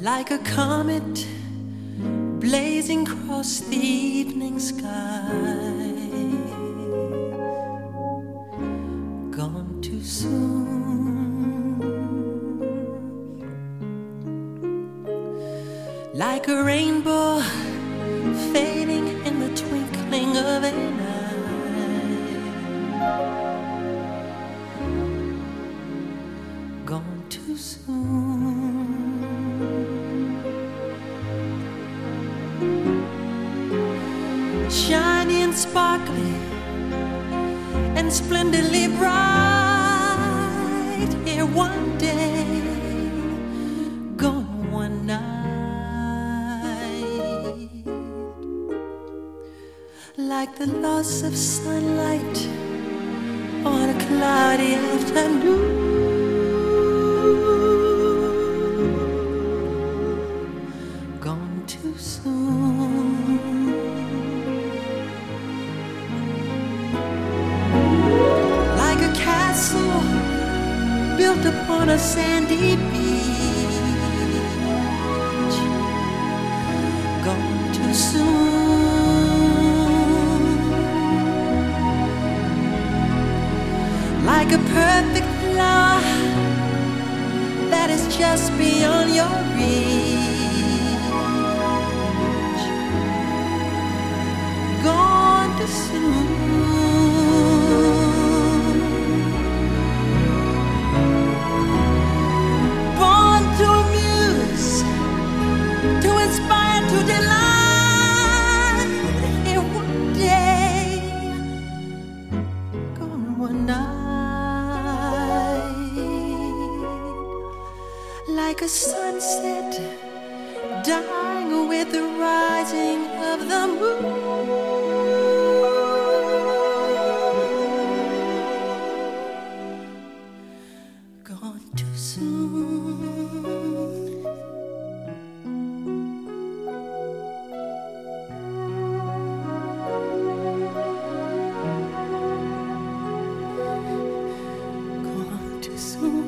like a comet blazing across the evening sky. Gone too soon, like a rainbow fading in the twinkling of an eye. Gone too soon. Shiny and sparkly and splendidly bright, here one day, gone one night. Like the loss of sunlight on a cloudy afternoon. Gone too soon. Like a castle built upon a sandy beach. Gone too soon. Like a perfect flower that is just beyond your reach. Gone too soon. Born to amuse, to inspire, to delight, here one day, gone one night. Like a sunset dying with the rising of the moon. Gone too soon. Gone too soon.